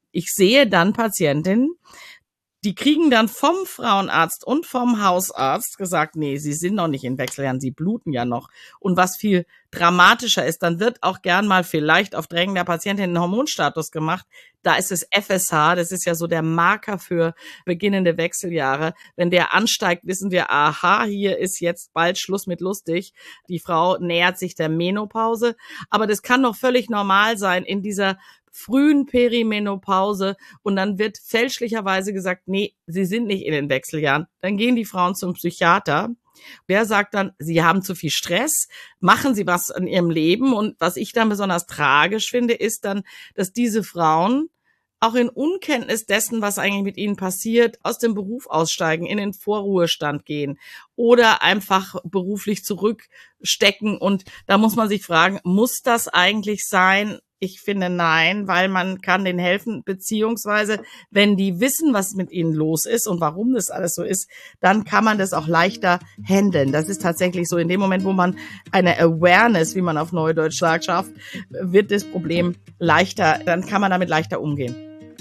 ich sehe dann Patientinnen, die kriegen dann vom Frauenarzt und vom Hausarzt gesagt, nee, sie sind noch nicht in Wechseljahren, sie bluten ja noch. Und was viel dramatischer ist, dann wird auch gern mal vielleicht auf Drängen der Patientin ein Hormonstatus gemacht. Da ist es FSH, das ist ja so der Marker für beginnende Wechseljahre. Wenn der ansteigt, wissen wir, aha, hier ist jetzt bald Schluss mit lustig. Die Frau nähert sich der Menopause. Aber das kann doch völlig normal sein in dieser frühen Perimenopause und dann wird fälschlicherweise gesagt, nee, sie sind nicht in den Wechseljahren. Dann gehen die Frauen zum Psychiater. Der sagt dann, sie haben zu viel Stress, machen sie was in ihrem Leben. Und was ich dann besonders tragisch finde, ist dann, dass diese Frauen auch in Unkenntnis dessen, was eigentlich mit ihnen passiert, aus dem Beruf aussteigen, in den Vorruhestand gehen oder einfach beruflich zurückstecken. Und da muss man sich fragen, muss das eigentlich sein? Ich finde nein, weil man kann denen helfen, beziehungsweise wenn die wissen, was mit ihnen los ist und warum das alles so ist, dann kann man das auch leichter handeln. Das ist tatsächlich so, in dem Moment, wo man eine Awareness, wie man auf Neudeutsch sagt, schafft, wird das Problem leichter, dann kann man damit leichter umgehen.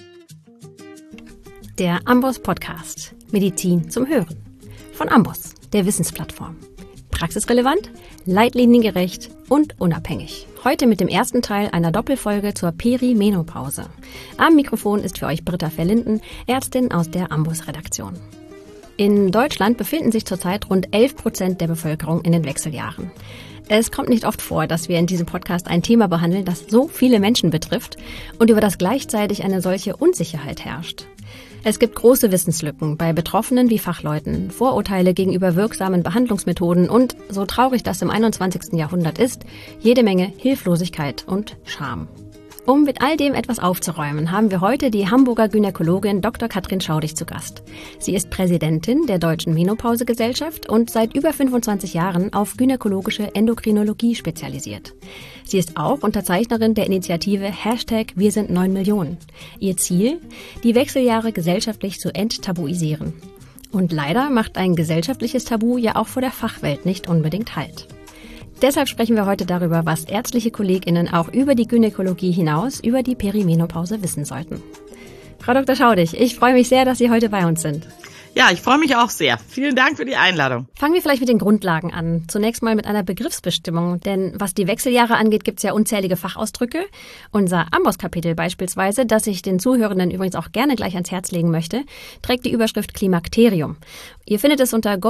Der Ambos Podcast. Medizin zum Hören. Von Ambos, der Wissensplattform. Praxisrelevant, leitliniengerecht und unabhängig. Heute mit dem ersten Teil einer Doppelfolge zur Perimenopause. Am Mikrofon ist für euch Britta Verlinden, Ärztin aus der Ambos-Redaktion. In Deutschland befinden sich zurzeit rund 11% der Bevölkerung in den Wechseljahren. Es kommt nicht oft vor, dass wir in diesem Podcast ein Thema behandeln, das so viele Menschen betrifft und über das gleichzeitig eine solche Unsicherheit herrscht. Es gibt große Wissenslücken bei Betroffenen wie Fachleuten, Vorurteile gegenüber wirksamen Behandlungsmethoden und, so traurig das im 21. Jahrhundert ist, jede Menge Hilflosigkeit und Scham. Um mit all dem etwas aufzuräumen, haben wir heute die Hamburger Gynäkologin Dr. Katrin Schaudig zu Gast. Sie ist Präsidentin der Deutschen Menopausegesellschaft und seit über 25 Jahren auf gynäkologische Endokrinologie spezialisiert. Sie ist auch Unterzeichnerin der Initiative #WirSindNeun-Millionen. Ihr Ziel? Die Wechseljahre gesellschaftlich zu enttabuisieren. Und leider macht ein gesellschaftliches Tabu ja auch vor der Fachwelt nicht unbedingt Halt. Deshalb sprechen wir heute darüber, was ärztliche KollegInnen auch über die Gynäkologie hinaus über die Perimenopause wissen sollten. Frau Dr. Schaudig, ich freue mich sehr, dass Sie heute bei uns sind. Ja, ich freue mich auch sehr. Vielen Dank für die Einladung. Fangen wir vielleicht mit den Grundlagen an. Zunächst mal mit einer Begriffsbestimmung. Denn was die Wechseljahre angeht, gibt es ja unzählige Fachausdrücke. Unser Ambos-Kapitel beispielsweise, das ich den Zuhörenden übrigens auch gerne gleich ans Herz legen möchte, trägt die Überschrift Klimakterium. Ihr findet es unter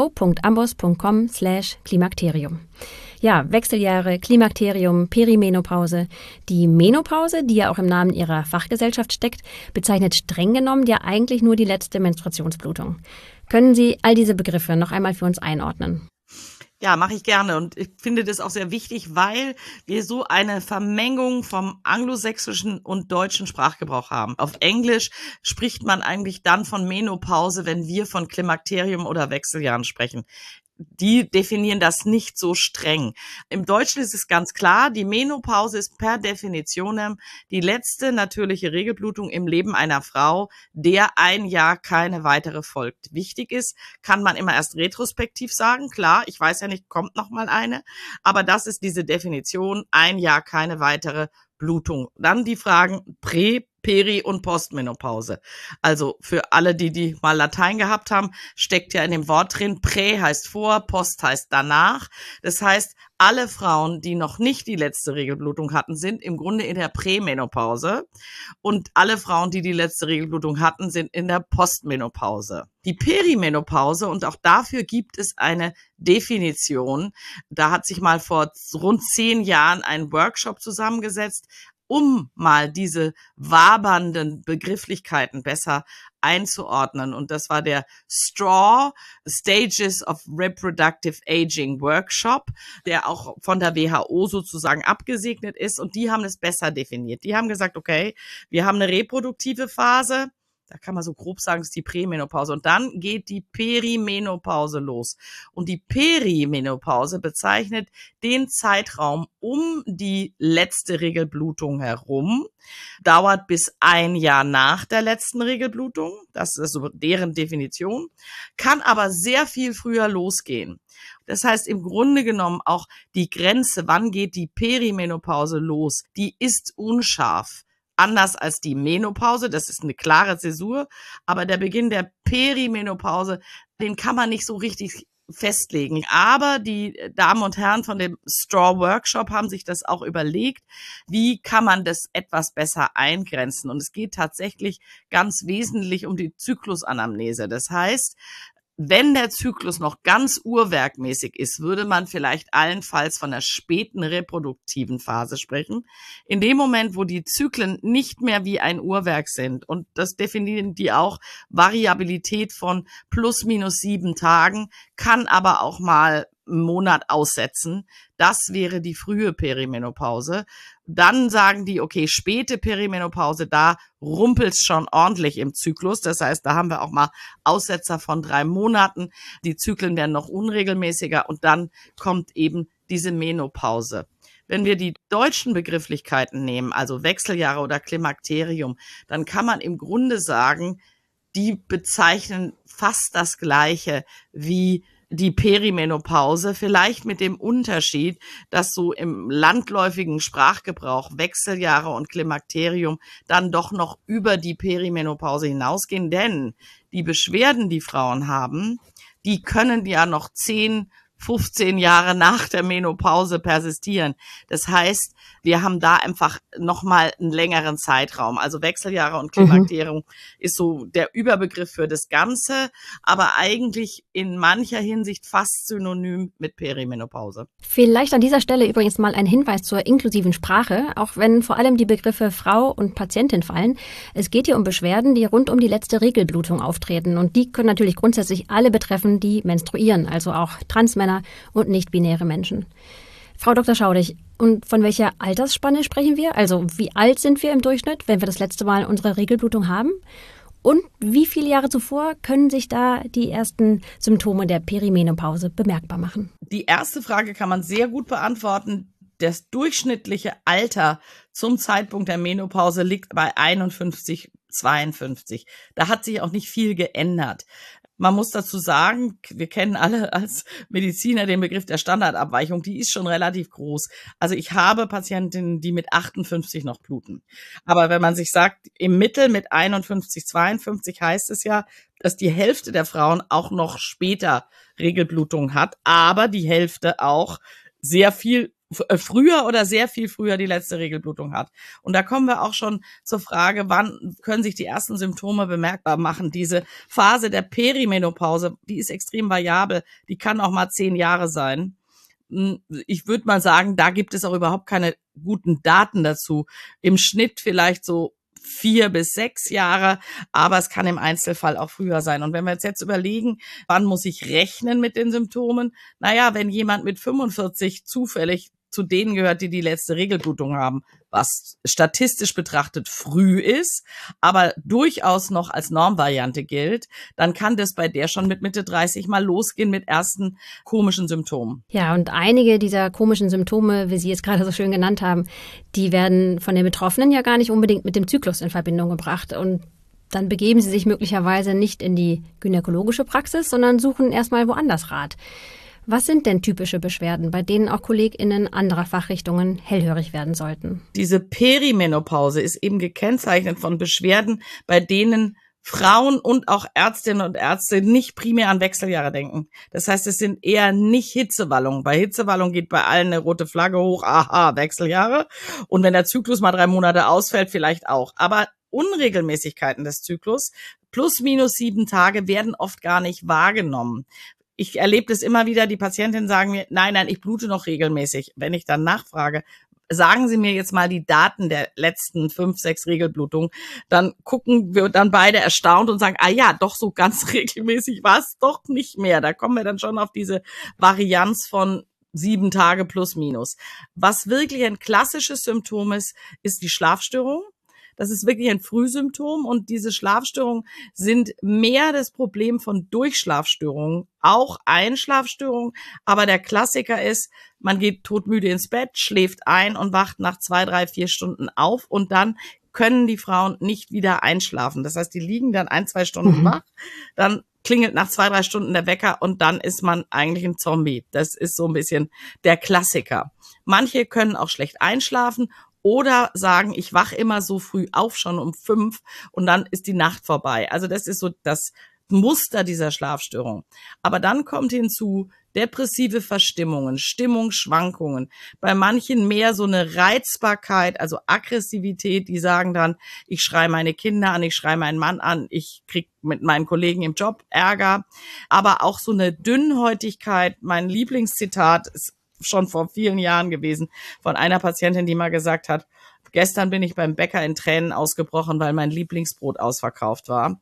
go.ambos.com/Klimakterium. Ja, Wechseljahre, Klimakterium, Perimenopause. Die Menopause, die ja auch im Namen ihrer Fachgesellschaft steckt, bezeichnet streng genommen ja eigentlich nur die letzte Menstruationsblutung. Können Sie all diese Begriffe noch einmal für uns einordnen? Ja, mache ich gerne und ich finde das auch sehr wichtig, weil wir so eine Vermengung vom anglosächsischen und deutschen Sprachgebrauch haben. Auf Englisch spricht man eigentlich dann von Menopause, wenn wir von Klimakterium oder Wechseljahren sprechen. Die definieren das nicht so streng. Im Deutschen ist es ganz klar, die Menopause ist per Definition die letzte natürliche Regelblutung im Leben einer Frau, der ein Jahr keine weitere folgt. Wichtig ist, kann man immer erst retrospektiv sagen, klar, ich weiß ja nicht, kommt noch mal eine, aber das ist diese Definition, ein Jahr keine weitere Blutung. Dann die Fragen Peri- und Postmenopause. Also für alle, die mal Latein gehabt haben, steckt ja in dem Wort drin, Prä heißt vor, Post heißt danach. Das heißt, alle Frauen, die noch nicht die letzte Regelblutung hatten, sind im Grunde in der Prämenopause und alle Frauen, die die letzte Regelblutung hatten, sind in der Postmenopause. Die Perimenopause, und auch dafür gibt es eine Definition, da hat sich mal vor rund 10 Jahren ein Workshop zusammengesetzt, um mal diese wabernden Begrifflichkeiten besser einzuordnen. Und das war der STRAW, Stages of Reproductive Aging Workshop, der auch von der WHO sozusagen abgesegnet ist. Und die haben es besser definiert. Die haben gesagt, okay, wir haben eine reproduktive Phase. Da kann man so grob sagen, das ist die Prämenopause. Und dann geht die Perimenopause los. Und die Perimenopause bezeichnet den Zeitraum um die letzte Regelblutung herum, dauert bis ein Jahr nach der letzten Regelblutung. Das ist so deren Definition, kann aber sehr viel früher losgehen. Das heißt im Grunde genommen auch die Grenze, wann geht die Perimenopause los, die ist unscharf. anders als die Menopause, das ist eine klare Zäsur, aber der Beginn der Perimenopause, den kann man nicht so richtig festlegen. Aber die Damen und Herren von dem Straw Workshop haben sich das auch überlegt, wie kann man das etwas besser eingrenzen. Und es geht tatsächlich ganz wesentlich um die Zyklusanamnese. Das heißt, wenn der Zyklus noch ganz uhrwerkmäßig ist, würde man vielleicht allenfalls von der späten reproduktiven Phase sprechen. In dem Moment, wo die Zyklen nicht mehr wie ein Uhrwerk sind, und das definieren die auch, Variabilität von plus minus 7 Tagen, kann aber auch mal einen Monat aussetzen. Das wäre die frühe Perimenopause. Dann sagen die, okay, späte Perimenopause, da rumpelt's schon ordentlich im Zyklus. Das heißt, da haben wir auch mal Aussetzer von 3 Monaten. Die Zyklen werden noch unregelmäßiger und dann kommt eben diese Menopause. Wenn wir die deutschen Begrifflichkeiten nehmen, also Wechseljahre oder Klimakterium, dann kann man im Grunde sagen, die bezeichnen fast das Gleiche wie die Perimenopause, vielleicht mit dem Unterschied, dass so im landläufigen Sprachgebrauch Wechseljahre und Klimakterium dann doch noch über die Perimenopause hinausgehen, denn die Beschwerden, die Frauen haben, die können ja noch 10, 15 Jahre nach der Menopause persistieren. Das heißt, wir haben da einfach nochmal einen längeren Zeitraum. Also Wechseljahre und Klimakterium ist so der Überbegriff für das Ganze, aber eigentlich in mancher Hinsicht fast synonym mit Perimenopause. Vielleicht an dieser Stelle übrigens mal ein Hinweis zur inklusiven Sprache, auch wenn vor allem die Begriffe Frau und Patientin fallen. Es geht hier um Beschwerden, die rund um die letzte Regelblutung auftreten. Und die können natürlich grundsätzlich alle betreffen, die menstruieren, also auch Transmänner und nicht-binäre Menschen. Frau Dr. Schaudig, und von welcher Altersspanne sprechen wir? Also wie alt sind wir im Durchschnitt, wenn wir das letzte Mal unsere Regelblutung haben? Und wie viele Jahre zuvor können sich da die ersten Symptome der Perimenopause bemerkbar machen? Die erste Frage kann man sehr gut beantworten. Das durchschnittliche Alter zum Zeitpunkt der Menopause liegt bei 51, 52. Da hat sich auch nicht viel geändert. Man muss dazu sagen, wir kennen alle als Mediziner den Begriff der Standardabweichung, die ist schon relativ groß. Also ich habe Patientinnen, die mit 58 noch bluten. Aber wenn man sich sagt, im Mittel mit 51, 52 heißt es ja, dass die Hälfte der Frauen auch noch später Regelblutung hat, aber die Hälfte auch sehr viel früher oder sehr viel früher die letzte Regelblutung hat. Und da kommen wir auch schon zur Frage, wann können sich die ersten Symptome bemerkbar machen. Diese Phase der Perimenopause, die ist extrem variabel, die kann auch mal 10 Jahre sein. Ich würde mal sagen, da gibt es auch überhaupt keine guten Daten dazu. Im Schnitt vielleicht so 4 bis 6 Jahre, aber es kann im Einzelfall auch früher sein. Und wenn wir jetzt überlegen, wann muss ich rechnen mit den Symptomen? Naja, wenn jemand mit 45 zufällig zu denen gehört, die die letzte Regelblutung haben, was statistisch betrachtet früh ist, aber durchaus noch als Normvariante gilt, dann kann das bei der schon mit Mitte 30 mal losgehen mit ersten komischen Symptomen. Ja, und einige dieser komischen Symptome, wie Sie es gerade so schön genannt haben, die werden von den Betroffenen ja gar nicht unbedingt mit dem Zyklus in Verbindung gebracht. Und dann begeben sie sich möglicherweise nicht in die gynäkologische Praxis, sondern suchen erstmal woanders Rat. Was sind denn typische Beschwerden, bei denen auch KollegInnen anderer Fachrichtungen hellhörig werden sollten? Diese Perimenopause ist eben gekennzeichnet von Beschwerden, bei denen Frauen und auch Ärztinnen und Ärzte nicht primär an Wechseljahre denken. Das heißt, es sind eher nicht Hitzewallungen. Bei Hitzewallungen geht bei allen eine rote Flagge hoch, aha, Wechseljahre. Und wenn der Zyklus mal 3 Monate ausfällt, vielleicht auch. Aber Unregelmäßigkeiten des Zyklus, plus minus 7 Tage, werden oft gar nicht wahrgenommen. Ich erlebe das immer wieder, die Patientinnen sagen mir, nein, ich blute noch regelmäßig. Wenn ich dann nachfrage, sagen Sie mir jetzt mal die Daten der letzten 5, 6 Regelblutungen, dann gucken wir dann beide erstaunt und sagen, ah ja, doch so ganz regelmäßig war es doch nicht mehr. Da kommen wir dann schon auf diese Varianz von 7 Tage plus minus. Was wirklich ein klassisches Symptom ist, ist die Schlafstörung. Das ist wirklich ein Frühsymptom und diese Schlafstörungen sind mehr das Problem von Durchschlafstörungen, auch Einschlafstörungen. Aber der Klassiker ist, man geht todmüde ins Bett, schläft ein und wacht nach 2, 3, 4 Stunden auf und dann können die Frauen nicht wieder einschlafen. Das heißt, die liegen dann 1, 2 Stunden wach, dann klingelt nach 2, 3 Stunden der Wecker und dann ist man eigentlich ein Zombie. Das ist so ein bisschen der Klassiker. Manche können auch schlecht einschlafen. oder sagen, ich wach immer so früh auf, schon um 5 und dann ist die Nacht vorbei. Also das ist so das Muster dieser Schlafstörung. Aber dann kommt hinzu depressive Verstimmungen, Stimmungsschwankungen. Bei manchen mehr so eine Reizbarkeit, also Aggressivität, die sagen dann, ich schreie meine Kinder an, ich schreie meinen Mann an, ich krieg mit meinen Kollegen im Job Ärger. Aber auch so eine Dünnhäutigkeit, mein Lieblingszitat ist schon vor vielen Jahren gewesen von einer Patientin, die mal gesagt hat, gestern bin ich beim Bäcker in Tränen ausgebrochen, weil mein Lieblingsbrot ausverkauft war.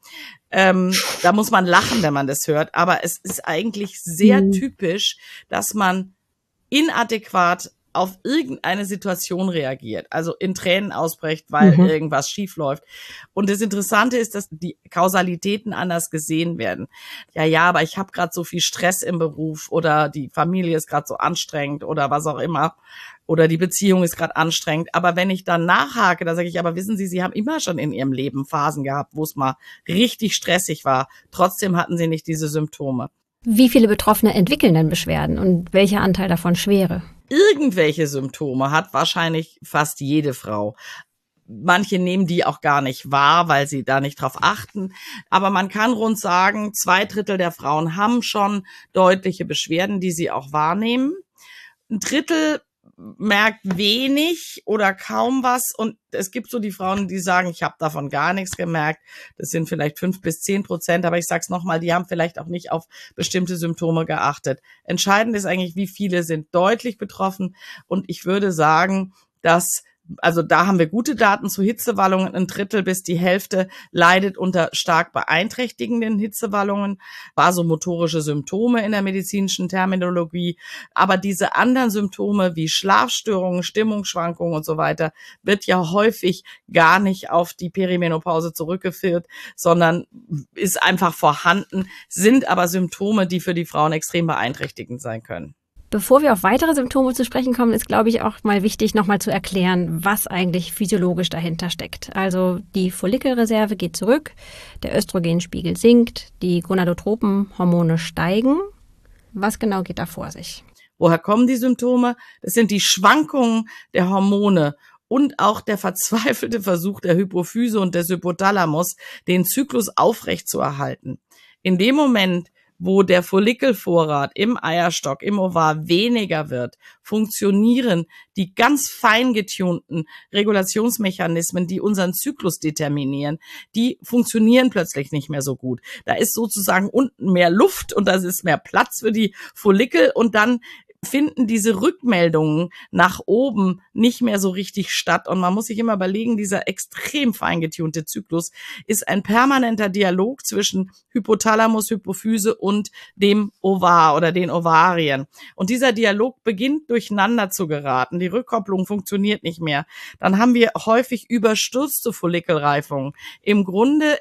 Da muss man lachen, wenn man das hört. Aber es ist eigentlich sehr typisch, dass man inadäquat auf irgendeine Situation reagiert, also in Tränen ausbricht, weil irgendwas schief läuft. Und das Interessante ist, dass die Kausalitäten anders gesehen werden. Ja, aber ich habe gerade so viel Stress im Beruf oder die Familie ist gerade so anstrengend oder was auch immer. Oder die Beziehung ist gerade anstrengend. Aber wenn ich dann nachhake, dann sage ich, aber wissen Sie, Sie haben immer schon in Ihrem Leben Phasen gehabt, wo es mal richtig stressig war. Trotzdem hatten Sie nicht diese Symptome. Wie viele Betroffene entwickeln denn Beschwerden und welcher Anteil davon schwere? Irgendwelche Symptome hat wahrscheinlich fast jede Frau. Manche nehmen die auch gar nicht wahr, weil sie da nicht drauf achten. Aber man kann rund sagen, 2/3 der Frauen haben schon deutliche Beschwerden, die sie auch wahrnehmen. 1/3 merkt wenig oder kaum was und es gibt so die Frauen, die sagen, ich habe davon gar nichts gemerkt. Das sind vielleicht 5-10%, aber ich sag's nochmal, die haben vielleicht auch nicht auf bestimmte Symptome geachtet. Entscheidend ist eigentlich, wie viele sind deutlich betroffen und ich würde sagen, dass also da haben wir gute Daten zu Hitzewallungen. 1/3 bis die Hälfte leidet unter stark beeinträchtigenden Hitzewallungen, vasomotorische Symptome in der medizinischen Terminologie. Aber diese anderen Symptome wie Schlafstörungen, Stimmungsschwankungen und so weiter wird ja häufig gar nicht auf die Perimenopause zurückgeführt, sondern ist einfach vorhanden, sind aber Symptome, die für die Frauen extrem beeinträchtigend sein können. Bevor wir auf weitere Symptome zu sprechen kommen, ist, glaube ich, auch mal wichtig, nochmal zu erklären, was eigentlich physiologisch dahinter steckt. Also die Follikelreserve geht zurück, der Östrogenspiegel sinkt, die Gonadotropenhormone steigen. Was genau geht da vor sich? Woher kommen die Symptome? Das sind die Schwankungen der Hormone und auch der verzweifelte Versuch der Hypophyse und des Hypothalamus, den Zyklus aufrechtzuerhalten. In dem Moment, wo der Follikelvorrat im Eierstock, im Ovar weniger wird, funktionieren die ganz fein getunten Regulationsmechanismen, die unseren Zyklus determinieren, die funktionieren plötzlich nicht mehr so gut. Da ist sozusagen unten mehr Luft und da ist mehr Platz für die Follikel und dann finden diese Rückmeldungen nach oben nicht mehr so richtig statt. Und man muss sich immer überlegen, dieser extrem fein getunte Zyklus ist ein permanenter Dialog zwischen Hypothalamus, Hypophyse und dem Ovar oder den Ovarien. Und dieser Dialog beginnt durcheinander zu geraten. Die Rückkopplung funktioniert nicht mehr. Dann haben wir häufig überstürzte Follikelreifungen. Im Grunde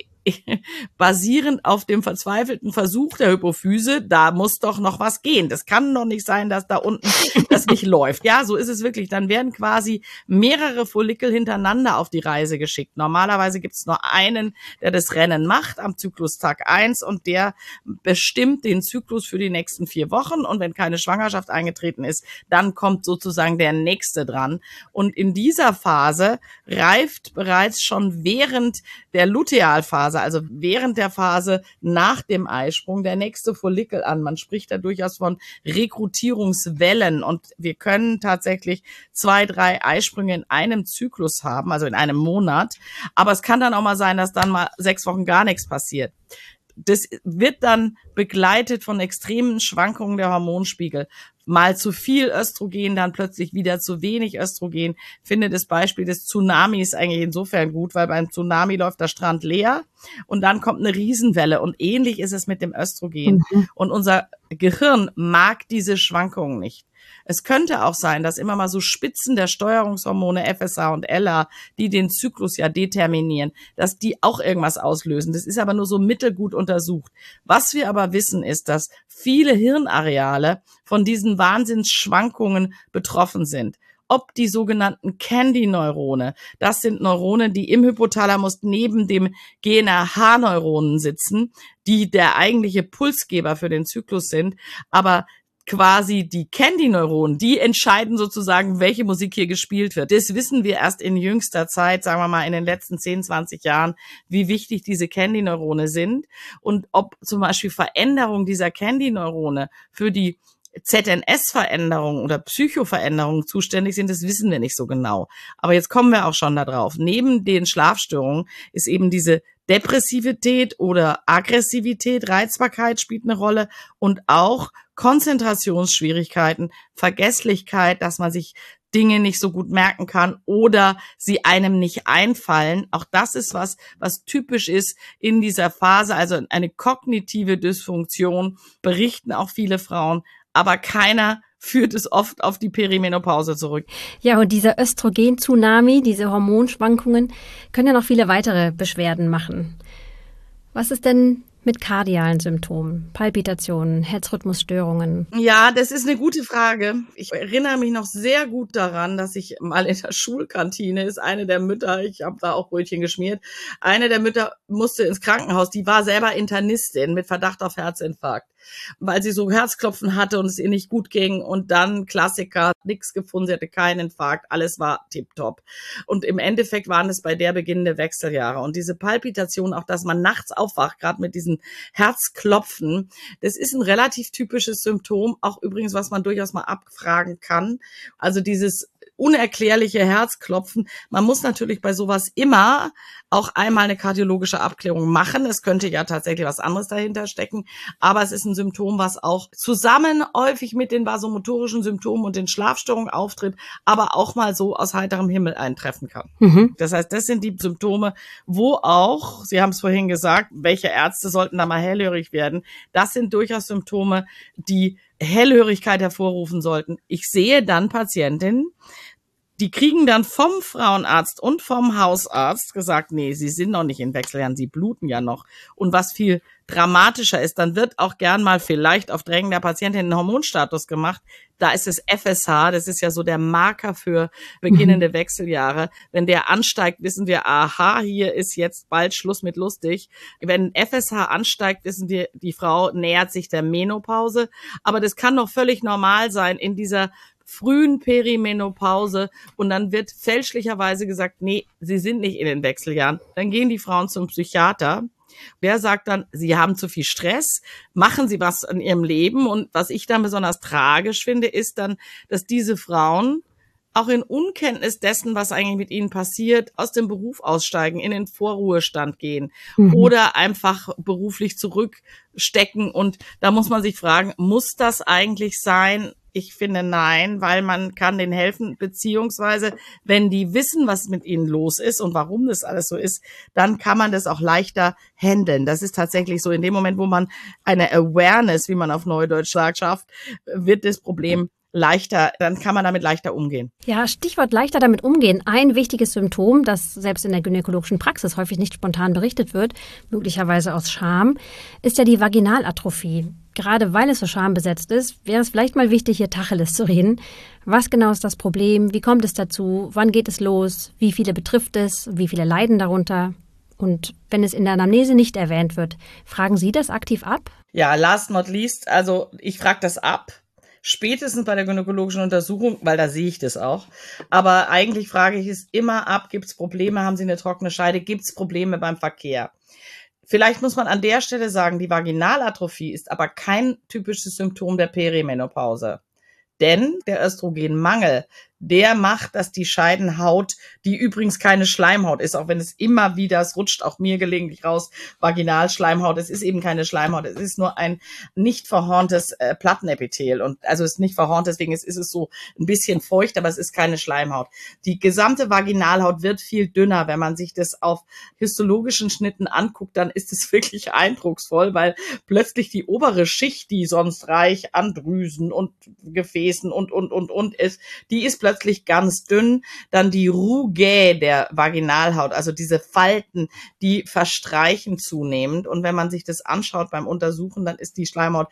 basierend auf dem verzweifelten Versuch der Hypophyse, da muss doch noch was gehen. Das kann doch nicht sein, dass da unten das nicht läuft. Ja, so ist es wirklich. Dann werden quasi mehrere Follikel hintereinander auf die Reise geschickt. Normalerweise gibt es nur einen, der das Rennen macht am Zyklustag 1 und der bestimmt den Zyklus für die nächsten 4 Wochen. Und wenn keine Schwangerschaft eingetreten ist, dann kommt sozusagen der nächste dran. Und in dieser Phase reift bereits schon während der Lutealphase, also während der Phase nach dem Eisprung, der nächste Follikel an. Man spricht da durchaus von Rekrutierungswellen und wir können tatsächlich 2-3 Eisprünge in einem Zyklus haben, also in einem Monat. Aber es kann dann auch mal sein, dass dann mal 6 Wochen gar nichts passiert. Das wird dann begleitet von extremen Schwankungen der Hormonspiegel. Mal zu viel Östrogen, dann plötzlich wieder zu wenig Östrogen. Ich finde das Beispiel des Tsunamis eigentlich insofern gut, weil beim Tsunami läuft der Strand leer und dann kommt eine Riesenwelle und ähnlich ist es mit dem Östrogen. Und unser Gehirn mag diese Schwankungen nicht. Es könnte auch sein, dass immer mal so Spitzen der Steuerungshormone FSH und LH, die den Zyklus ja determinieren, dass die auch irgendwas auslösen. Das ist aber nur so mittelgut untersucht. Was wir aber wissen, ist, dass viele Hirnareale von diesen Wahnsinnsschwankungen betroffen sind. Ob die sogenannten Candy-Neurone, das sind Neurone, die im Hypothalamus neben dem GNRH-Neuronen sitzen, die der eigentliche Pulsgeber für den Zyklus sind, aber quasi die Candy-Neuronen, die entscheiden sozusagen, welche Musik hier gespielt wird. Das wissen wir erst in jüngster Zeit, sagen wir mal in den letzten 10, 20 Jahren, wie wichtig diese Candy-Neurone sind und ob zum Beispiel Veränderungen dieser Candy-Neurone für die ZNS-Veränderungen oder Psychoveränderungen zuständig sind, das wissen wir nicht so genau. Aber jetzt kommen wir auch schon da drauf. Neben den Schlafstörungen ist eben diese Depressivität oder Aggressivität, Reizbarkeit spielt eine Rolle und auch Konzentrationsschwierigkeiten, Vergesslichkeit, dass man sich Dinge nicht so gut merken kann oder sie einem nicht einfallen. Auch das ist was typisch ist in dieser Phase, also eine kognitive Dysfunktion, berichten auch viele Frauen, aber keiner führt es oft auf die Perimenopause zurück. Ja, und dieser Östrogen-Tsunami, diese Hormonschwankungen, können ja noch viele weitere Beschwerden machen. Was ist denn mit kardialen Symptomen, Palpitationen, Herzrhythmusstörungen? Ja, das ist eine gute Frage. Ich erinnere mich noch sehr gut daran, dass ich mal in der Schulkantine ist eine der Mütter, ich habe da auch Brötchen geschmiert, eine der Mütter musste ins Krankenhaus, die war selber Internistin mit Verdacht auf Herzinfarkt, weil sie so Herzklopfen hatte und es ihr nicht gut ging und dann Klassiker, nichts gefunden, sie hatte keinen Infarkt, alles war tipptopp. Und im Endeffekt waren es bei der beginnende Wechseljahre und diese Palpitation, auch dass man nachts aufwacht, gerade mit diesen Herzklopfen, das ist ein relativ typisches Symptom, auch übrigens, was man durchaus mal abfragen kann. Also dieses unerklärliche Herzklopfen. Man muss natürlich bei sowas immer auch einmal eine kardiologische Abklärung machen. Es könnte ja tatsächlich was anderes dahinter stecken, aber es ist ein Symptom, was auch zusammen häufig mit den vasomotorischen Symptomen und den Schlafstörungen auftritt, aber auch mal so aus heiterem Himmel eintreffen kann. Das heißt, das sind die Symptome, wo auch, Sie haben es vorhin gesagt, welche Ärzte sollten da mal hellhörig werden. Das sind durchaus Symptome, die Hellhörigkeit hervorrufen sollten. Ich sehe dann Patientinnen, die kriegen dann vom Frauenarzt und vom Hausarzt gesagt, nee, sie sind noch nicht in Wechseljahren, sie bluten ja noch. Und was viel dramatischer ist, dann wird auch gern mal vielleicht auf Drängen der Patientin ein Hormonstatus gemacht. Da ist es FSH, das ist ja so der Marker für beginnende Wechseljahre. Wenn der ansteigt, wissen wir, aha, hier ist jetzt bald Schluss mit lustig. Wenn FSH ansteigt, wissen wir, die Frau nähert sich der Menopause. Aber das kann doch völlig normal sein in dieser frühen Perimenopause und dann wird fälschlicherweise gesagt, nee, sie sind nicht in den Wechseljahren. Dann gehen die Frauen zum Psychiater. Der sagt dann, sie haben zu viel Stress, machen sie was in ihrem Leben. Und was ich dann besonders tragisch finde, ist dann, dass diese Frauen auch in Unkenntnis dessen, was eigentlich mit ihnen passiert, aus dem Beruf aussteigen, in den Vorruhestand gehen oder einfach beruflich zurückstecken. Und da muss man sich fragen, muss das eigentlich sein? Ich finde nein, weil man kann denen helfen, beziehungsweise wenn die wissen, was mit ihnen los ist und warum das alles so ist, dann kann man das auch leichter handeln. Das ist tatsächlich so, in dem Moment, wo man eine Awareness, wie man auf Neudeutsch sagt, schafft, wird das Problem leichter, dann kann man damit leichter umgehen. Ja, Stichwort leichter damit umgehen. Ein wichtiges Symptom, das selbst in der gynäkologischen Praxis häufig nicht spontan berichtet wird, möglicherweise aus Scham, ist ja die Vaginalatrophie. Gerade weil es so schambesetzt ist, wäre es vielleicht mal wichtig, hier Tacheles zu reden. Was genau ist das Problem? Wie kommt es dazu? Wann geht es los? Wie viele betrifft es? Wie viele leiden darunter? Und wenn es in der Anamnese nicht erwähnt wird, fragen Sie das aktiv ab? Ja, last not least, also ich frage das ab. Spätestens bei der gynäkologischen Untersuchung, weil da sehe ich das auch. Aber eigentlich frage ich es immer ab, gibt es Probleme, haben Sie eine trockene Scheide, gibt es Probleme beim Verkehr? Vielleicht muss man an der Stelle sagen, die Vaginalatrophie ist aber kein typisches Symptom der Perimenopause. Denn der Östrogenmangel, der macht, dass die Scheidenhaut, die übrigens keine Schleimhaut ist, auch wenn es immer wieder, es rutscht auch mir gelegentlich raus, Vaginalschleimhaut, es ist eben keine Schleimhaut, es ist nur ein nicht verhorntes Plattenepithel und also es ist nicht verhornt, deswegen ist es so ein bisschen feucht, aber es ist keine Schleimhaut. Die gesamte Vaginalhaut wird viel dünner, wenn man sich das auf histologischen Schnitten anguckt, dann ist es wirklich eindrucksvoll, weil plötzlich die obere Schicht, die sonst reich an Drüsen und Gefäßen und ist, die ist plötzlich ganz dünn, dann die Rugae der Vaginalhaut, also diese Falten, die verstreichen zunehmend und wenn man sich das anschaut beim Untersuchen, dann ist die Schleimhaut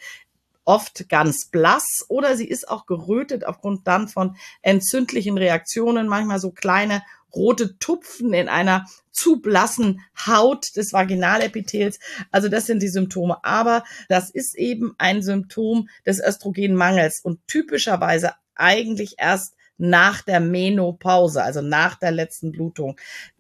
oft ganz blass oder sie ist auch gerötet aufgrund dann von entzündlichen Reaktionen, manchmal so kleine rote Tupfen in einer zu blassen Haut des Vaginalepithels. Also das sind die Symptome. Aber das ist eben ein Symptom des Östrogenmangels und typischerweise eigentlich erst nach der Menopause, also nach der letzten Blutung.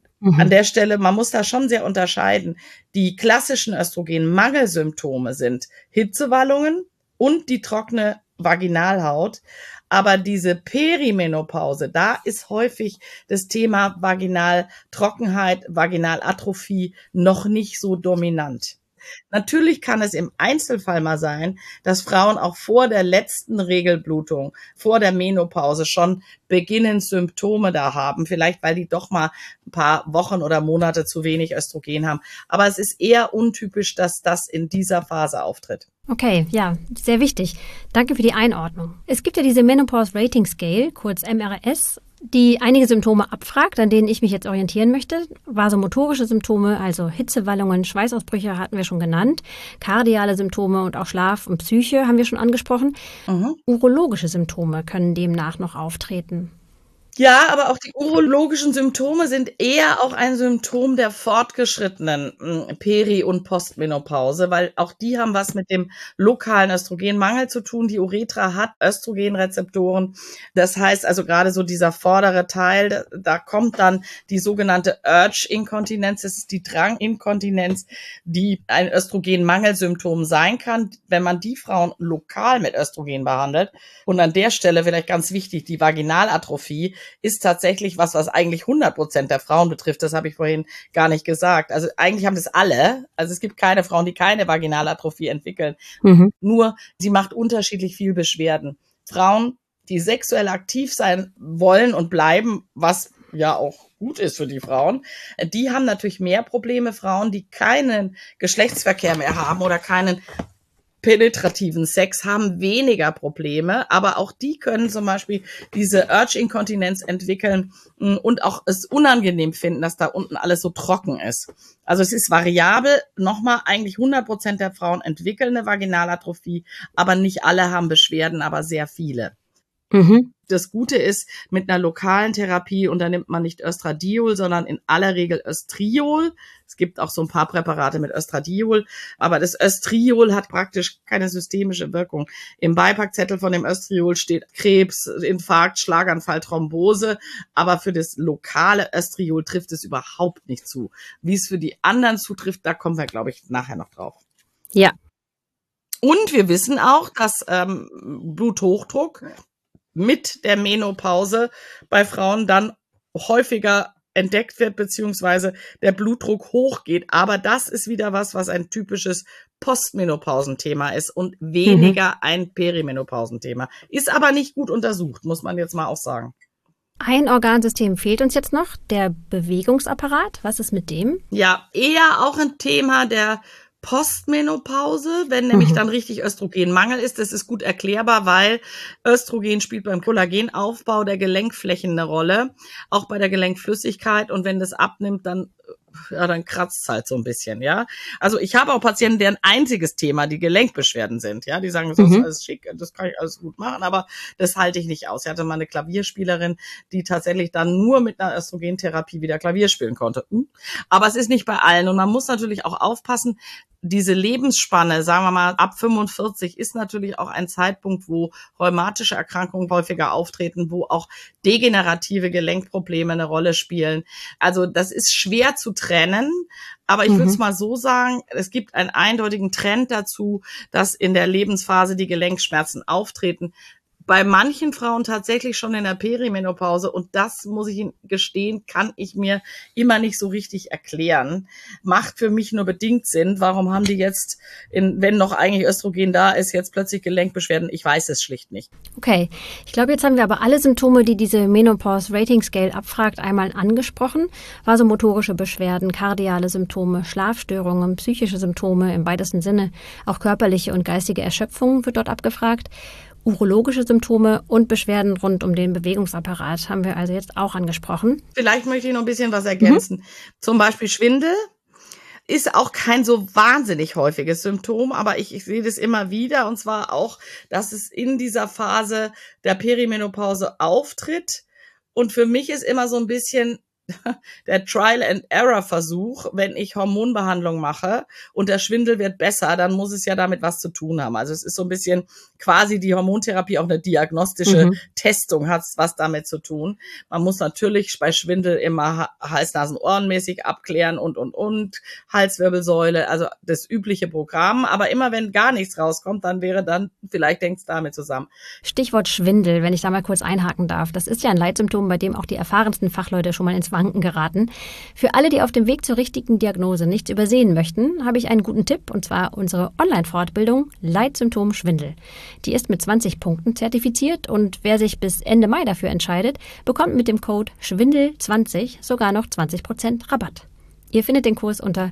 An der Stelle, man muss da schon sehr unterscheiden. Die klassischen Östrogenmangelsymptome sind Hitzewallungen und die trockene Vaginalhaut. Aber diese Perimenopause, da ist häufig das Thema Vaginaltrockenheit, Vaginalatrophie noch nicht so dominant. Natürlich kann es im Einzelfall mal sein, dass Frauen auch vor der letzten Regelblutung, vor der Menopause schon beginnen Symptome da haben, vielleicht weil die doch mal ein paar Wochen oder Monate zu wenig Östrogen haben. Aber es ist eher untypisch, dass das in dieser Phase auftritt. Okay, ja, sehr wichtig. Danke für die Einordnung. Es gibt ja diese Menopause Rating Scale, kurz MRS, die einige Symptome abfragt, an denen ich mich jetzt orientieren möchte. Vasomotorische Symptome, also Hitzewallungen, Schweißausbrüche hatten wir schon genannt. Kardiale Symptome und auch Schlaf und Psyche haben wir schon angesprochen. Urologische Symptome können demnach noch auftreten. Ja, aber auch die urologischen Symptome sind eher auch ein Symptom der fortgeschrittenen Peri- und Postmenopause, weil auch die haben was mit dem lokalen Östrogenmangel zu tun. Die Uretra hat Östrogenrezeptoren. Das heißt also gerade so dieser vordere Teil, da kommt dann die sogenannte Urge-Inkontinenz, das ist die Dranginkontinenz, die ein Östrogenmangelsymptom sein kann, wenn man die Frauen lokal mit Östrogen behandelt. Und an der Stelle vielleicht ganz wichtig, die Vaginalatrophie ist tatsächlich was eigentlich 100% der Frauen betrifft. Das habe ich vorhin gar nicht gesagt. Also eigentlich haben das alle. Also es gibt keine Frauen, die keine Vaginalatrophie entwickeln. Nur sie macht unterschiedlich viel Beschwerden. Frauen, die sexuell aktiv sein wollen und bleiben, was ja auch gut ist für die Frauen, die haben natürlich mehr Probleme. Frauen, die keinen Geschlechtsverkehr mehr haben oder keinen penetrativen Sex, haben weniger Probleme, aber auch die können zum Beispiel diese Urge-Inkontinenz entwickeln und auch es unangenehm finden, dass da unten alles so trocken ist. Also es ist variabel. Nochmal, eigentlich 100% der Frauen entwickeln eine Vaginalatrophie, aber nicht alle haben Beschwerden, aber sehr viele. Das Gute ist, mit einer lokalen Therapie unternimmt man nicht Östradiol, sondern in aller Regel Östriol. Es gibt auch so ein paar Präparate mit Östradiol, aber das Östriol hat praktisch keine systemische Wirkung. Im Beipackzettel von dem Östriol steht Krebs, Infarkt, Schlaganfall, Thrombose, aber für das lokale Östriol trifft es überhaupt nicht zu. Wie es für die anderen zutrifft, da kommen wir, glaube ich, nachher noch drauf. Ja. Und wir wissen auch, dass Bluthochdruck mit der Menopause bei Frauen dann häufiger entdeckt wird, beziehungsweise der Blutdruck hochgeht. Aber das ist wieder was ein typisches Postmenopausenthema ist und weniger ein Perimenopausenthema. Ist aber nicht gut untersucht, muss man jetzt mal auch sagen. Ein Organsystem fehlt uns jetzt noch, der Bewegungsapparat. Was ist mit dem? Ja, eher auch ein Thema der Postmenopause, wenn nämlich dann richtig Östrogenmangel ist. Das ist gut erklärbar, weil Östrogen spielt beim Kollagenaufbau der Gelenkflächen eine Rolle, auch bei der Gelenkflüssigkeit. Und wenn das abnimmt, dann kratzt es halt so ein bisschen, ja. Also ich habe auch Patienten, deren einziges Thema die Gelenkbeschwerden sind, ja. Die sagen, das ist alles schick, das kann ich alles gut machen, aber das halte ich nicht aus. Ich hatte mal eine Klavierspielerin, die tatsächlich dann nur mit einer Östrogentherapie wieder Klavier spielen konnte. Aber es ist nicht bei allen und man muss natürlich auch aufpassen, diese Lebensspanne, sagen wir mal, ab 45 ist natürlich auch ein Zeitpunkt, wo rheumatische Erkrankungen häufiger auftreten, wo auch degenerative Gelenkprobleme eine Rolle spielen. Also das ist schwer zu trennen, aber ich würde es mal so sagen, es gibt einen eindeutigen Trend dazu, dass in der Lebensphase die Gelenkschmerzen auftreten. Bei manchen Frauen tatsächlich schon in der Perimenopause und das, muss ich Ihnen gestehen, kann ich mir immer nicht so richtig erklären. Macht für mich nur bedingt Sinn. Warum haben die jetzt, wenn noch eigentlich Östrogen da ist, jetzt plötzlich Gelenkbeschwerden? Ich weiß es schlicht nicht. Okay, ich glaube, jetzt haben wir aber alle Symptome, die diese Menopause Rating Scale abfragt, einmal angesprochen. Vasomotorische Beschwerden, kardiale Symptome, Schlafstörungen, psychische Symptome im weitesten Sinne, auch körperliche und geistige Erschöpfung wird dort abgefragt. Urologische Symptome und Beschwerden rund um den Bewegungsapparat haben wir also jetzt auch angesprochen. Vielleicht möchte ich noch ein bisschen was ergänzen. Zum Beispiel Schwindel ist auch kein so wahnsinnig häufiges Symptom, aber ich sehe das immer wieder und zwar auch, dass es in dieser Phase der Perimenopause auftritt. Und für mich ist immer so ein bisschen der Trial-and-Error-Versuch, wenn ich Hormonbehandlung mache und der Schwindel wird besser, dann muss es ja damit was zu tun haben. Also es ist so ein bisschen quasi die Hormontherapie auch eine diagnostische Testung, hat was damit zu tun. Man muss natürlich bei Schwindel immer Hals-Nasen-Ohren-mäßig abklären und, Halswirbelsäule, also das übliche Programm. Aber immer wenn gar nichts rauskommt, dann vielleicht hängt es damit zusammen. Stichwort Schwindel, wenn ich da mal kurz einhaken darf. Das ist ja ein Leitsymptom, bei dem auch die erfahrensten Fachleute schon mal ins Wanken geraten. Für alle, die auf dem Weg zur richtigen Diagnose nichts übersehen möchten, habe ich einen guten Tipp, und zwar unsere Online-Fortbildung Leitsymptom Schwindel. Die ist mit 20 Punkten zertifiziert und wer sich bis Ende Mai dafür entscheidet, bekommt mit dem Code Schwindel20 sogar noch 20% Rabatt. Ihr findet den Kurs unter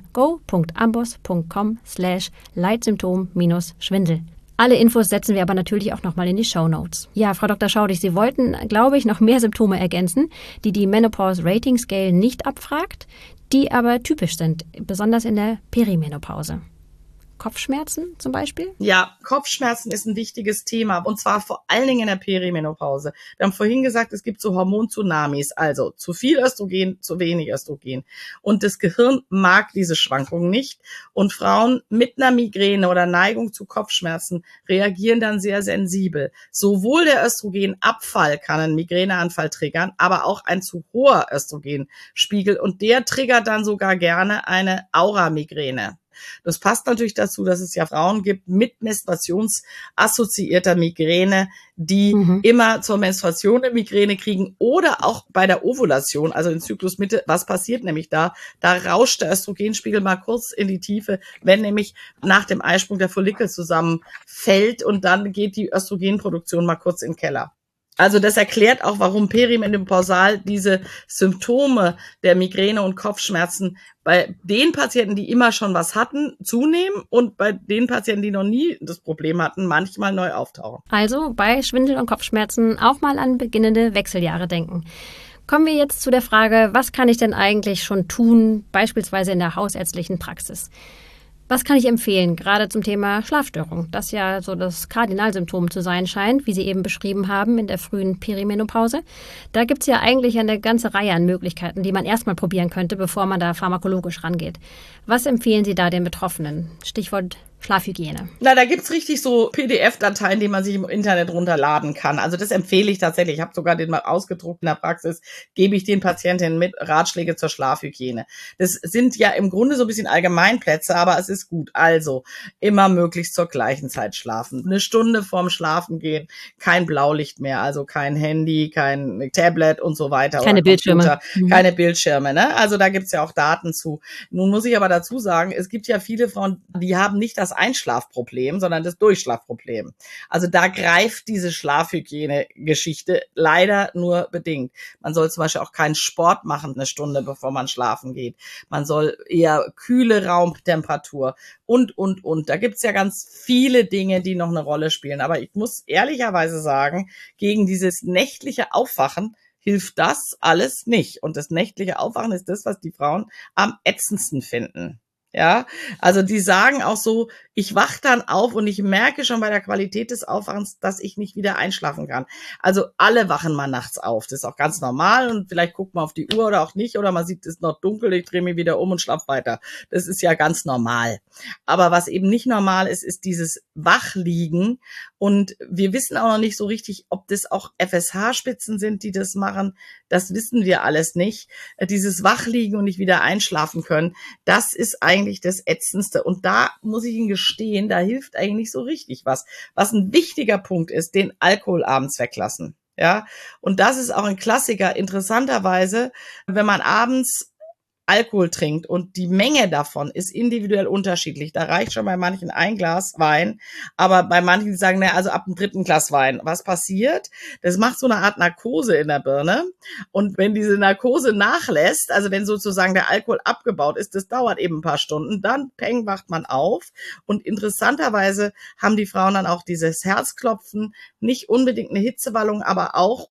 go.ambos.com/Leitsymptom-Schwindel. Alle Infos setzen wir aber natürlich auch nochmal in die Shownotes. Ja, Frau Dr. Schaudig, Sie wollten, glaube ich, noch mehr Symptome ergänzen, die Menopause Rating Scale nicht abfragt, die aber typisch sind, besonders in der Perimenopause. Kopfschmerzen zum Beispiel? Ja, Kopfschmerzen ist ein wichtiges Thema und zwar vor allen Dingen in der Perimenopause. Wir haben vorhin gesagt, es gibt so Hormontsunamis, also zu viel Östrogen, zu wenig Östrogen. Und das Gehirn mag diese Schwankungen nicht und Frauen mit einer Migräne oder Neigung zu Kopfschmerzen reagieren dann sehr sensibel. Sowohl der Östrogenabfall kann einen Migräneanfall triggern, aber auch ein zu hoher Östrogenspiegel und der triggert dann sogar gerne eine Auramigräne. Das passt natürlich dazu, dass es ja Frauen gibt mit menstruationsassoziierter Migräne, die immer zur Menstruation eine Migräne kriegen oder auch bei der Ovulation, also in Zyklusmitte. Was passiert nämlich da? Da rauscht der Östrogenspiegel mal kurz in die Tiefe, wenn nämlich nach dem Eisprung der Follikel zusammenfällt und dann geht die Östrogenproduktion mal kurz in den Keller. Also das erklärt auch, warum perimenopausal diese Symptome der Migräne und Kopfschmerzen bei den Patienten, die immer schon was hatten, zunehmen und bei den Patienten, die noch nie das Problem hatten, manchmal neu auftauchen. Also bei Schwindel und Kopfschmerzen auch mal an beginnende Wechseljahre denken. Kommen wir jetzt zu der Frage, was kann ich denn eigentlich schon tun, beispielsweise in der hausärztlichen Praxis? Was kann ich empfehlen, gerade zum Thema Schlafstörung, das ja so das Kardinalsymptom zu sein scheint, wie Sie eben beschrieben haben in der frühen Perimenopause? Da gibt es ja eigentlich eine ganze Reihe an Möglichkeiten, die man erstmal probieren könnte, bevor man da pharmakologisch rangeht. Was empfehlen Sie da den Betroffenen? Stichwort Schlafhygiene. Na, da gibt's richtig so PDF-Dateien, die man sich im Internet runterladen kann. Also das empfehle ich tatsächlich. Ich habe sogar den mal ausgedruckt in der Praxis, gebe ich den Patientinnen mit Ratschläge zur Schlafhygiene. Das sind ja im Grunde so ein bisschen Allgemeinplätze, aber es ist gut. Also immer möglichst zur gleichen Zeit schlafen. 1 Stunde vorm Schlafen gehen, kein Blaulicht mehr, also kein Handy, kein Tablet und so weiter. Keine Bildschirme. Keine Bildschirme, ne? Also da gibt's ja auch Daten zu. Nun muss ich aber dazu sagen, es gibt ja viele Frauen, die haben nicht das Einschlafproblem, sondern das Durchschlafproblem. Also da greift diese Schlafhygiene-Geschichte leider nur bedingt. Man soll zum Beispiel auch keinen Sport machen 1 Stunde, bevor man schlafen geht. Man soll eher kühle Raumtemperatur und. Da gibt's ja ganz viele Dinge, die noch eine Rolle spielen. Aber ich muss ehrlicherweise sagen, gegen dieses nächtliche Aufwachen hilft das alles nicht. Und das nächtliche Aufwachen ist das, was die Frauen am ätzendsten finden. Ja, also die sagen auch so, ich wach dann auf und ich merke schon bei der Qualität des Aufwachens, dass ich nicht wieder einschlafen kann. Also alle wachen mal nachts auf. Das ist auch ganz normal und vielleicht guckt man auf die Uhr oder auch nicht oder man sieht, es ist noch dunkel, ich drehe mich wieder um und schlafe weiter. Das ist ja ganz normal. Aber was eben nicht normal ist, ist dieses Wachliegen und wir wissen auch noch nicht so richtig, ob das auch FSH-Spitzen sind, die das machen. Das wissen wir alles nicht. Dieses Wachliegen und nicht wieder einschlafen können, das ist eigentlich das Ätzendste. Und da muss ich Ihnen gestehen, da hilft eigentlich nicht so richtig was. Was ein wichtiger Punkt ist, den Alkohol abends weglassen. Ja, und das ist auch ein Klassiker. Interessanterweise, wenn man abends Alkohol trinkt und die Menge davon ist individuell unterschiedlich. Da reicht schon bei manchen 1 Glas Wein, aber bei manchen, die sagen, also ab dem 3. Glas Wein. Was passiert? Das macht so eine Art Narkose in der Birne und wenn diese Narkose nachlässt, also wenn sozusagen der Alkohol abgebaut ist, das dauert eben ein paar Stunden, dann peng, wacht man auf und interessanterweise haben die Frauen dann auch dieses Herzklopfen, nicht unbedingt eine Hitzewallung, aber auch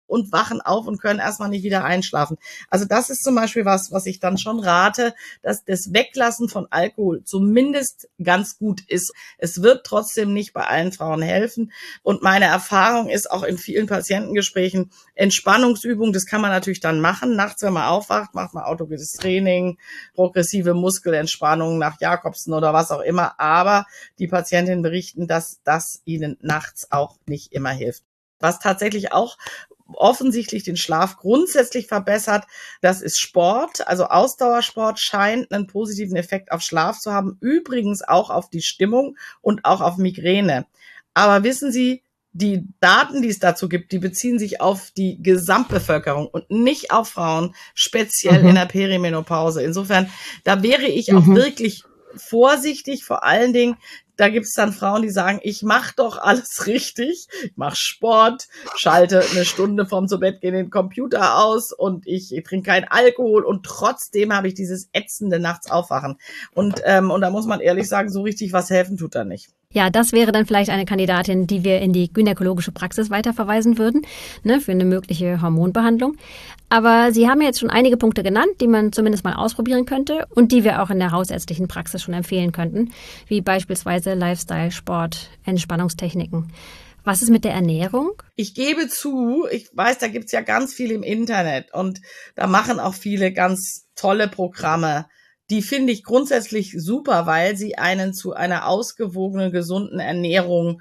und wachen auf und können erstmal nicht wieder einschlafen. Also das ist zum Beispiel was ich dann schon rate, dass das Weglassen von Alkohol zumindest ganz gut ist. Es wird trotzdem nicht bei allen Frauen helfen. Und meine Erfahrung ist auch in vielen Patientengesprächen, Entspannungsübungen, das kann man natürlich dann machen. Nachts, wenn man aufwacht, macht man autogenes Training, progressive Muskelentspannung nach Jakobsen oder was auch immer. Aber die Patientinnen berichten, dass das ihnen nachts auch nicht immer hilft. Was tatsächlich auch offensichtlich den Schlaf grundsätzlich verbessert, das ist Sport. Also Ausdauersport scheint einen positiven Effekt auf Schlaf zu haben, übrigens auch auf die Stimmung und auch auf Migräne. Aber wissen Sie, die Daten, die es dazu gibt, die beziehen sich auf die Gesamtbevölkerung und nicht auf Frauen, speziell in der Perimenopause. Insofern, da wäre ich auch wirklich vorsichtig, vor allen Dingen, da gibt es dann Frauen, die sagen, ich mache doch alles richtig, ich mache Sport, schalte eine Stunde vorm zu Bett gehen den Computer aus und ich trinke keinen Alkohol und trotzdem habe ich dieses ätzende nachts Aufwachen. Und da muss man ehrlich sagen, so richtig was helfen tut da nicht. Ja, das wäre dann vielleicht eine Kandidatin, die wir in die gynäkologische Praxis weiterverweisen würden, ne, für eine mögliche Hormonbehandlung. Aber Sie haben jetzt schon einige Punkte genannt, die man zumindest mal ausprobieren könnte und die wir auch in der hausärztlichen Praxis schon empfehlen könnten, wie beispielsweise Lifestyle, Sport, Entspannungstechniken. Was ist mit der Ernährung? Ich gebe zu, ich weiß, da gibt's ja ganz viel im Internet und da machen auch viele ganz tolle Programme. Die finde ich grundsätzlich super, weil sie einen zu einer ausgewogenen, gesunden Ernährung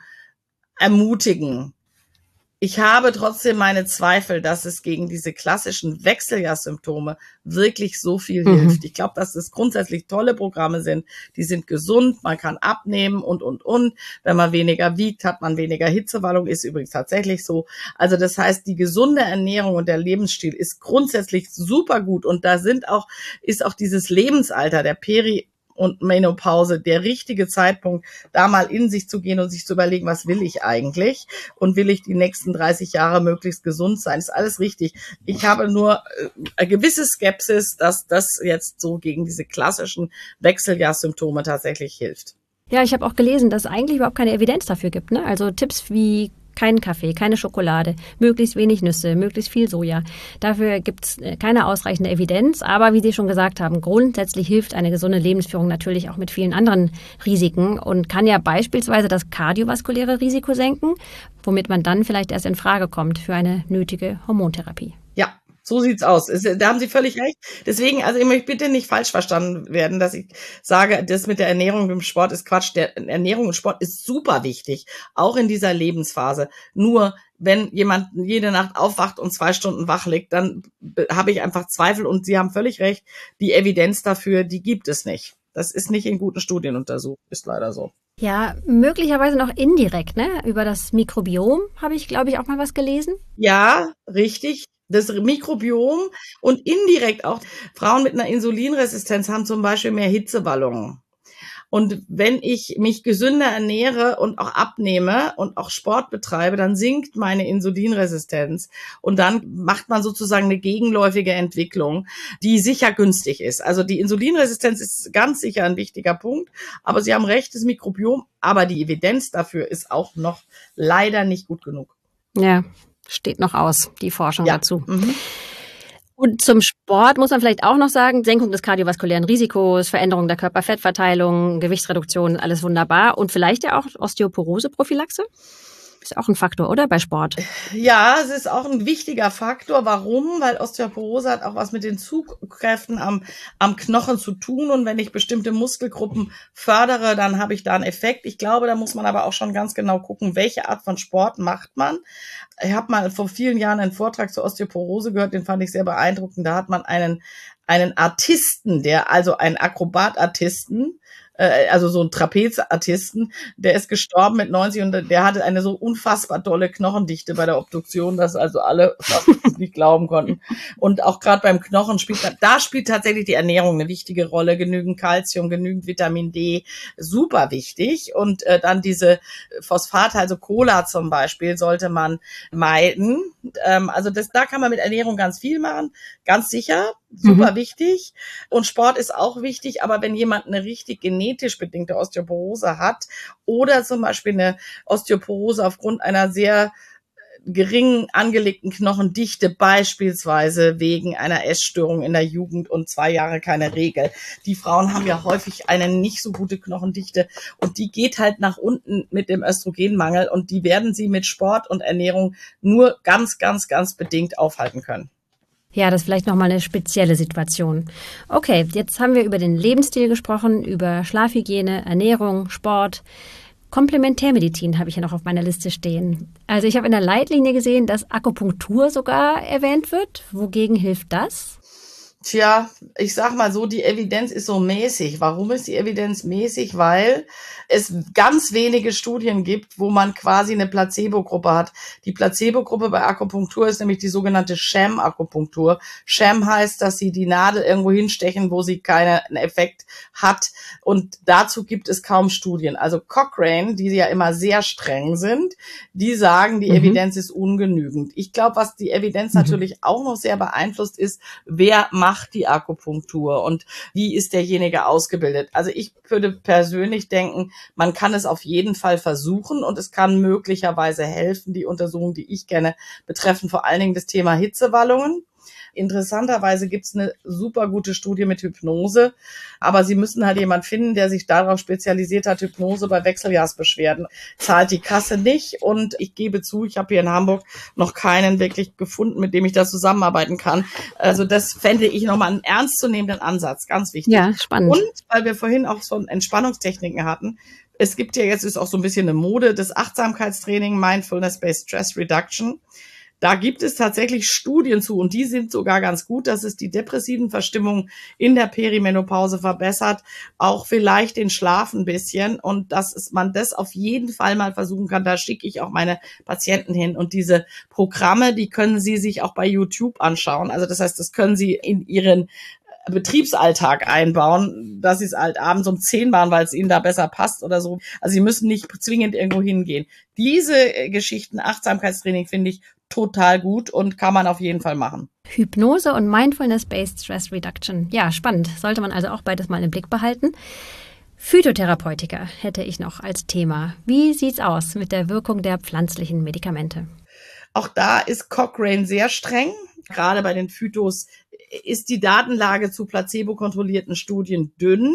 ermutigen. Ich habe trotzdem meine Zweifel, dass es gegen diese klassischen Wechseljahrssymptome wirklich so viel hilft. Ich glaube, dass es grundsätzlich tolle Programme sind. Die sind gesund, man kann abnehmen und. Wenn man weniger wiegt, hat man weniger Hitzewallung, ist übrigens tatsächlich so. Also das heißt, die gesunde Ernährung und der Lebensstil ist grundsätzlich super gut. Und da ist auch dieses Lebensalter der und Menopause der richtige Zeitpunkt, da mal in sich zu gehen und sich zu überlegen, was will ich eigentlich? Und will ich die nächsten 30 Jahre möglichst gesund sein? Ist alles richtig. Ich habe nur eine gewisse Skepsis, dass das jetzt so gegen diese klassischen Wechseljahrssymptome tatsächlich hilft. Ja, ich habe auch gelesen, dass es eigentlich überhaupt keine Evidenz dafür gibt, ne? Also Tipps wie keinen Kaffee, keine Schokolade, möglichst wenig Nüsse, möglichst viel Soja. Dafür gibt es keine ausreichende Evidenz. Aber wie Sie schon gesagt haben, grundsätzlich hilft eine gesunde Lebensführung natürlich auch mit vielen anderen Risiken und kann ja beispielsweise das kardiovaskuläre Risiko senken, womit man dann vielleicht erst in Frage kommt für eine nötige Hormontherapie. Ja. So sieht's aus. Da haben Sie völlig recht. Deswegen, also ich möchte bitte nicht falsch verstanden werden, dass ich sage, das mit der Ernährung und dem Sport ist Quatsch. Ernährung und Sport ist super wichtig, auch in dieser Lebensphase. Nur, wenn jemand jede Nacht aufwacht und 2 Stunden wach liegt, dann habe ich einfach Zweifel und Sie haben völlig recht, die Evidenz dafür, die gibt es nicht. Das ist nicht in guten Studien untersucht, ist leider so. Ja, möglicherweise noch indirekt, ne? Über das Mikrobiom habe ich, glaube ich, auch mal was gelesen. Ja, richtig. Das Mikrobiom und indirekt auch Frauen mit einer Insulinresistenz haben zum Beispiel mehr Hitzewallungen. Und wenn ich mich gesünder ernähre und auch abnehme und auch Sport betreibe, dann sinkt meine Insulinresistenz. Und dann macht man sozusagen eine gegenläufige Entwicklung, die sicher günstig ist. Also die Insulinresistenz ist ganz sicher ein wichtiger Punkt. Aber Sie haben recht, das Mikrobiom. Aber die Evidenz dafür ist auch noch leider nicht gut genug. Ja, steht noch aus, die Forschung dazu. Und zum Sport muss man vielleicht auch noch sagen, Senkung des kardiovaskulären Risikos, Veränderung der Körperfettverteilung, Gewichtsreduktion, alles wunderbar. Und vielleicht ja auch Osteoporose-Prophylaxe? Ist auch ein Faktor, oder, bei Sport? Ja, es ist auch ein wichtiger Faktor. Warum? Weil Osteoporose hat auch was mit den Zugkräften am Knochen zu tun. Und wenn ich bestimmte Muskelgruppen fördere, dann habe ich da einen Effekt. Ich glaube, da muss man aber auch schon ganz genau gucken, welche Art von Sport macht man. Ich habe mal vor vielen Jahren einen Vortrag zur Osteoporose gehört, den fand ich sehr beeindruckend. Da hat man einen Artisten, einen Akrobatartisten, also so ein Trapezartisten, der ist gestorben mit 90 und der hatte eine so unfassbar dolle Knochendichte bei der Obduktion, dass also alle fast nicht glauben konnten. Und auch gerade beim Knochen spielt tatsächlich die Ernährung eine wichtige Rolle. Genügend Kalzium, genügend Vitamin D, super wichtig. Und dann diese Phosphate, also Cola zum Beispiel, sollte man meiden. Da kann man mit Ernährung ganz viel machen, ganz sicher. Super wichtig. Und Sport ist auch wichtig, aber wenn jemand eine richtig genetisch bedingte Osteoporose hat oder zum Beispiel eine Osteoporose aufgrund einer sehr gering angelegten Knochendichte, beispielsweise wegen einer Essstörung in der Jugend und 2 Jahre keine Regel. Die Frauen haben ja häufig eine nicht so gute Knochendichte und die geht halt nach unten mit dem Östrogenmangel und die werden sie mit Sport und Ernährung nur ganz, ganz, ganz bedingt aufhalten können. Ja, das ist vielleicht nochmal eine spezielle Situation. Okay, jetzt haben wir über den Lebensstil gesprochen, über Schlafhygiene, Ernährung, Sport. Komplementärmedizin habe ich ja noch auf meiner Liste stehen. Also ich habe in der Leitlinie gesehen, dass Akupunktur sogar erwähnt wird. Wogegen hilft das? Tja, ich sag mal so, die Evidenz ist so mäßig. Warum ist die Evidenz mäßig? Weil es ganz wenige Studien gibt, wo man quasi eine Placebo-Gruppe hat. Die Placebo-Gruppe bei Akupunktur ist nämlich die sogenannte Sham-Akupunktur. Sham heißt, dass sie die Nadel irgendwo hinstechen, wo sie keinen Effekt hat. Und dazu gibt es kaum Studien. Also Cochrane, die ja immer sehr streng sind, die sagen, die Evidenz ist ungenügend. Ich glaube, was die Evidenz natürlich auch noch sehr beeinflusst ist, wer macht die Akupunktur und wie ist derjenige ausgebildet. Also ich würde persönlich denken, man kann es auf jeden Fall versuchen und es kann möglicherweise helfen. Die Untersuchungen, die ich kenne, betreffen vor allen Dingen das Thema Hitzewallungen. Interessanterweise gibt's eine super gute Studie mit Hypnose, aber Sie müssen halt jemand finden, der sich darauf spezialisiert hat, Hypnose bei Wechseljahrsbeschwerden. Zahlt die Kasse nicht und ich gebe zu, ich habe hier in Hamburg noch keinen wirklich gefunden, mit dem ich da zusammenarbeiten kann. Also das fände ich nochmal einen ernstzunehmenden Ansatz, ganz wichtig. Ja, spannend. Und weil wir vorhin auch so Entspannungstechniken hatten, es gibt ja jetzt ist auch so ein bisschen eine Mode, das Achtsamkeitstraining, Mindfulness-Based Stress Reduction. Da gibt es tatsächlich Studien zu und die sind sogar ganz gut, dass es die depressiven Verstimmungen in der Perimenopause verbessert, auch vielleicht den Schlaf ein bisschen und dass man das auf jeden Fall mal versuchen kann. Da schicke ich auch meine Patienten hin und diese Programme, die können Sie sich auch bei YouTube anschauen. Also das heißt, das können Sie in Ihren Betriebsalltag einbauen, dass sie es halt abends um 10 machen, weil es ihnen da besser passt oder so. Also sie müssen nicht zwingend irgendwo hingehen. Diese Geschichten, Achtsamkeitstraining, finde ich total gut und kann man auf jeden Fall machen. Hypnose und Mindfulness-Based Stress Reduction. Ja, spannend. Sollte man also auch beides mal im Blick behalten. Phytotherapeutika hätte ich noch als Thema. Wie sieht's aus mit der Wirkung der pflanzlichen Medikamente? Auch da ist Cochrane sehr streng. Gerade bei den Phytos ist die Datenlage zu placebo-kontrollierten Studien dünn.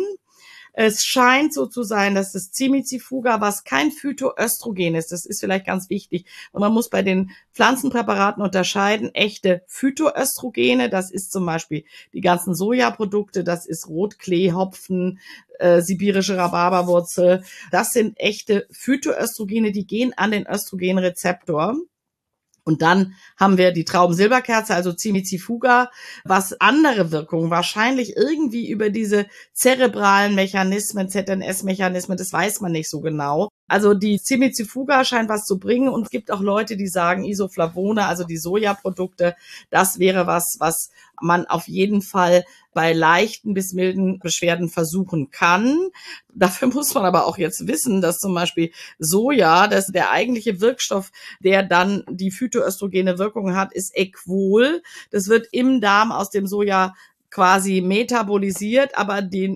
Es scheint so zu sein, dass das Cimizifuga, was kein Phytoöstrogen ist, das ist vielleicht ganz wichtig. Und man muss bei den Pflanzenpräparaten unterscheiden, echte Phytoöstrogene, das ist zum Beispiel die ganzen Sojaprodukte, das ist Rotklee, Hopfen, sibirische Rhabarberwurzel. Das sind echte Phytoöstrogene, die gehen an den Östrogenrezeptor. Und dann haben wir die Traubensilberkerze, also Cimizifuga, was andere Wirkungen wahrscheinlich irgendwie über diese zerebralen Mechanismen, ZNS-Mechanismen, das weiß man nicht so genau. Also die Cimizifuga scheint was zu bringen und es gibt auch Leute, die sagen Isoflavone, also die Sojaprodukte, das wäre was man auf jeden Fall bei leichten bis milden Beschwerden versuchen kann. Dafür muss man aber auch jetzt wissen, dass zum Beispiel Soja, das der eigentliche Wirkstoff, der dann die phytoöstrogene Wirkung hat, ist Equol. Das wird im Darm aus dem Soja quasi metabolisiert, aber den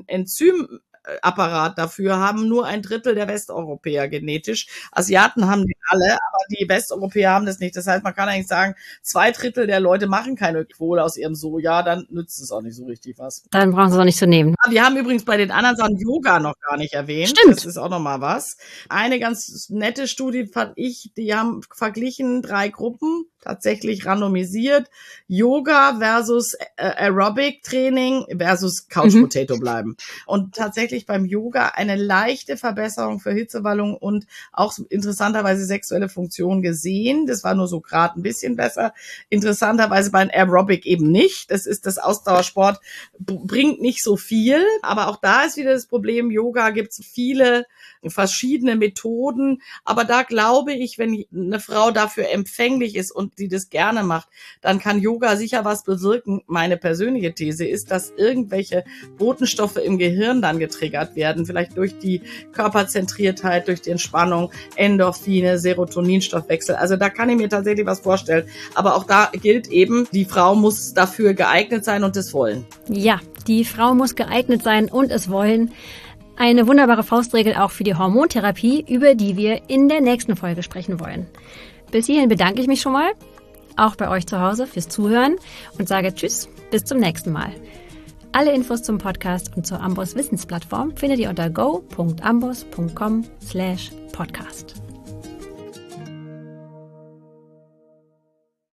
Enzymapparat dafür haben nur 1/3 der Westeuropäer genetisch. Asiaten haben die alle, aber die Westeuropäer haben das nicht. Das heißt, man kann eigentlich sagen, 2/3 der Leute machen keine Equol aus ihrem Soja, dann nützt es auch nicht so richtig was. Dann brauchen Sie es auch nicht zu nehmen. Wir haben übrigens bei den anderen Sachen Yoga noch gar nicht erwähnt. Stimmt. Das ist auch noch mal was. Eine ganz nette Studie fand ich, die haben verglichen 3 Gruppen, tatsächlich randomisiert, Yoga versus Aerobic-Training versus Couch-Potato bleiben. Und tatsächlich beim Yoga eine leichte Verbesserung für Hitzewallung und auch interessanterweise sexuelle Funktion gesehen. Das war nur so gerade ein bisschen besser. Interessanterweise beim Aerobic eben nicht. Das ist das Ausdauersport, bringt nicht so viel. Aber auch da ist wieder das Problem, Yoga gibt es viele verschiedene Methoden. Aber da glaube ich, wenn eine Frau dafür empfänglich ist und sie das gerne macht, dann kann Yoga sicher was bewirken. Meine persönliche These ist, dass irgendwelche Botenstoffe im Gehirn dann getriggert werden, vielleicht durch die Körperzentriertheit, durch die Entspannung, Endorphine, Serotoninstoffwechsel. Also da kann ich mir tatsächlich was vorstellen. Aber auch da gilt eben, die Frau muss dafür geeignet sein und es wollen. Ja, die Frau muss geeignet sein und es wollen. Eine wunderbare Faustregel auch für die Hormontherapie, über die wir in der nächsten Folge sprechen wollen. Bis hierhin bedanke ich mich schon mal, auch bei euch zu Hause, fürs Zuhören und sage Tschüss, bis zum nächsten Mal. Alle Infos zum Podcast und zur Amboss Wissensplattform findet ihr unter go.amboss.com/podcast.